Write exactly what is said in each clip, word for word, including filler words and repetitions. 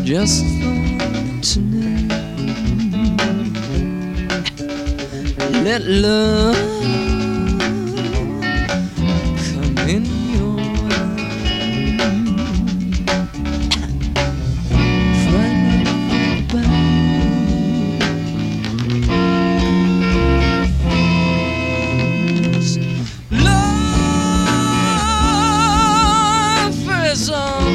just for tonight. Let love come in your life. Try not to think Love is all.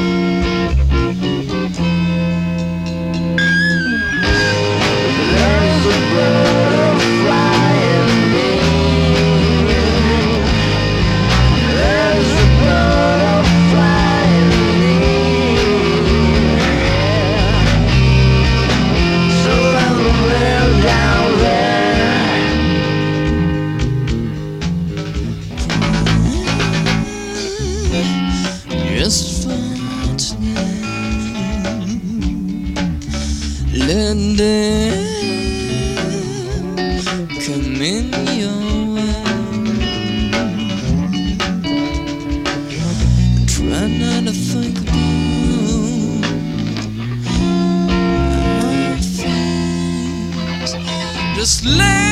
There's a butterfly in me. There's a butterfly in me. So let me live down there. Just for tonight. Let them come in your way. Try not to think about our feelings. Just let